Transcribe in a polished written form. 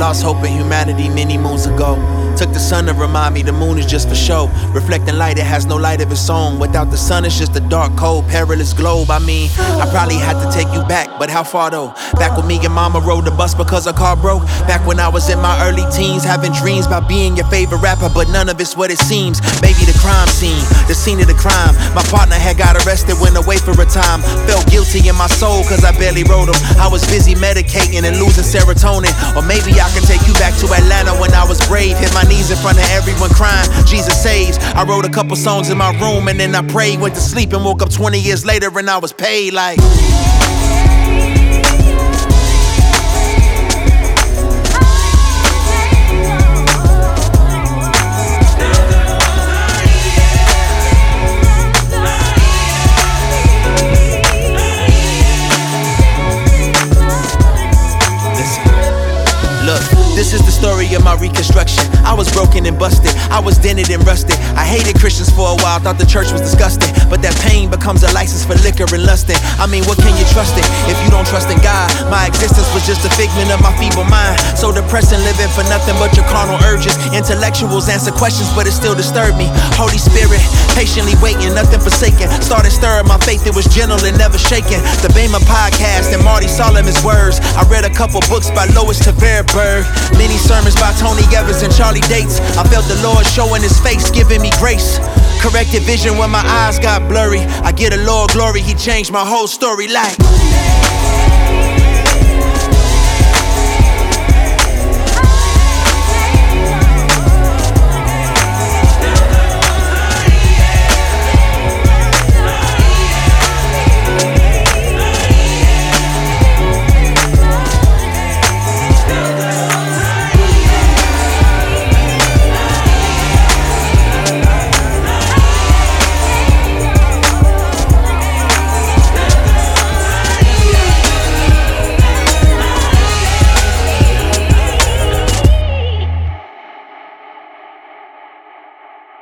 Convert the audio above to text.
lost hope in humanity many moons ago. Took the sun to remind me the moon is just for show. Reflecting light, it has no light of its own. Without the sun, it's just a dark, cold, perilous globe. I mean, I probably had to take you back, but how far though? Back when me and mama rode the bus because her car broke. Back when I was in my early teens, having dreams about being your favorite rapper, but none of it's what it seems. Baby, the crime scene, the scene of the crime. My partner had got arrested, went away for a time. Felt guilty in my soul cause I barely wrote him. I was busy medicating and losing serotonin. Or maybe I can take you back to Atlanta when I was brave. Hit my knees in front of everyone crying, Jesus saves. I wrote a couple songs in my room and then I prayed. Went to sleep and woke up 20 years later and I was paid like... This is the story of my reconstruction. I was broken and busted, I was dented and rusted. I hated Christians for a while, thought the church was disgusting. But that pain becomes a license for liquor and lusting. I mean, what can you trust in if you don't trust in God? My existence was just a figment of my feeble mind. So depressing, living for nothing but your carnal urges. Intellectuals answer questions, but it still disturbed me. Holy Spirit, patiently waiting, nothing forsaken. Started stirring my faith, it was gentle and never shaken. The Bema podcast and Marty Solomon's words. I read a couple books by Lois Tverberg. Many sermons by Tony Evans and Charlie Dates. I felt the Lord showing his face, giving me grace. Corrected vision when my eyes got blurry. I give the Lord glory, he changed my whole story like...